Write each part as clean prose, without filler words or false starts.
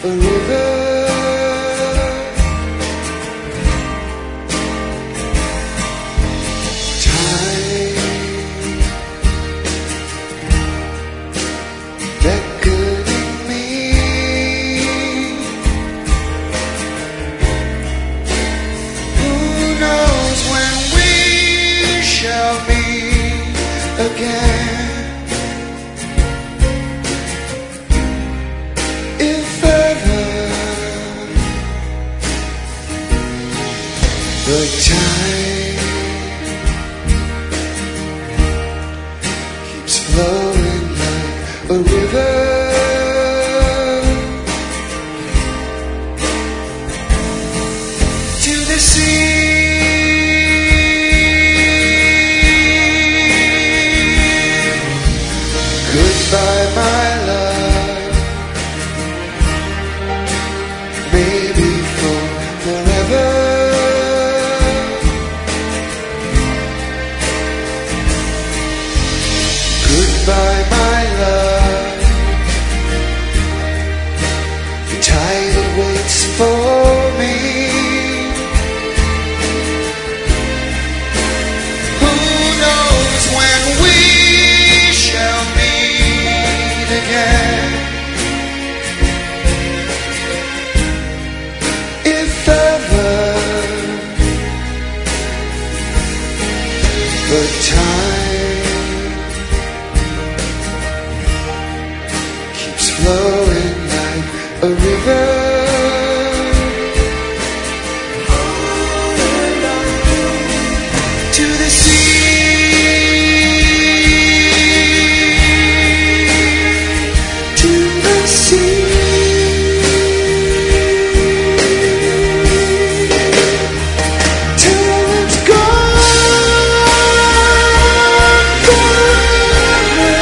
a river. Beckoning me, who knows when we shall meet again, if ever. But time keeps flowing like a river to the sea. Goodbye, my love, maybe for forever. Goodbye, my love, the tide that waits for me. Who knows when we shall meet again, if ever. But time keeps flowing like a river to the sea, to the sea. Till it's gone forever.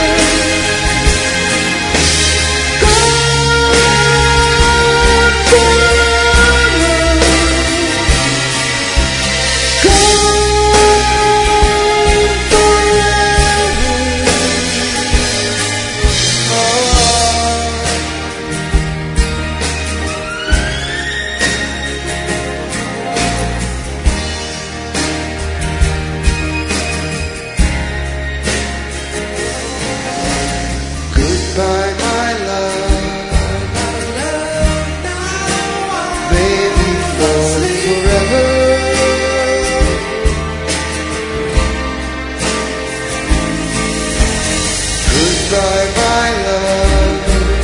Goodbye, my love, maybe for forever. Goodbye, my love,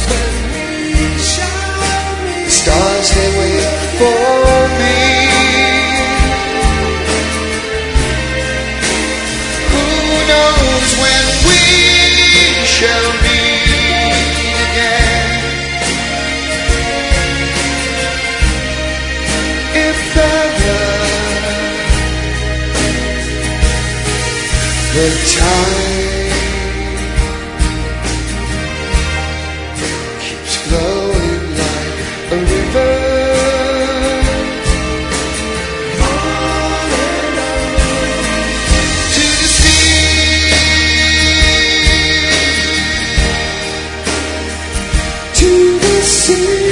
the stars they wait for me. Who knows when we shall meet again, if ever. The time keeps flowing like a river to the sea, to the sea.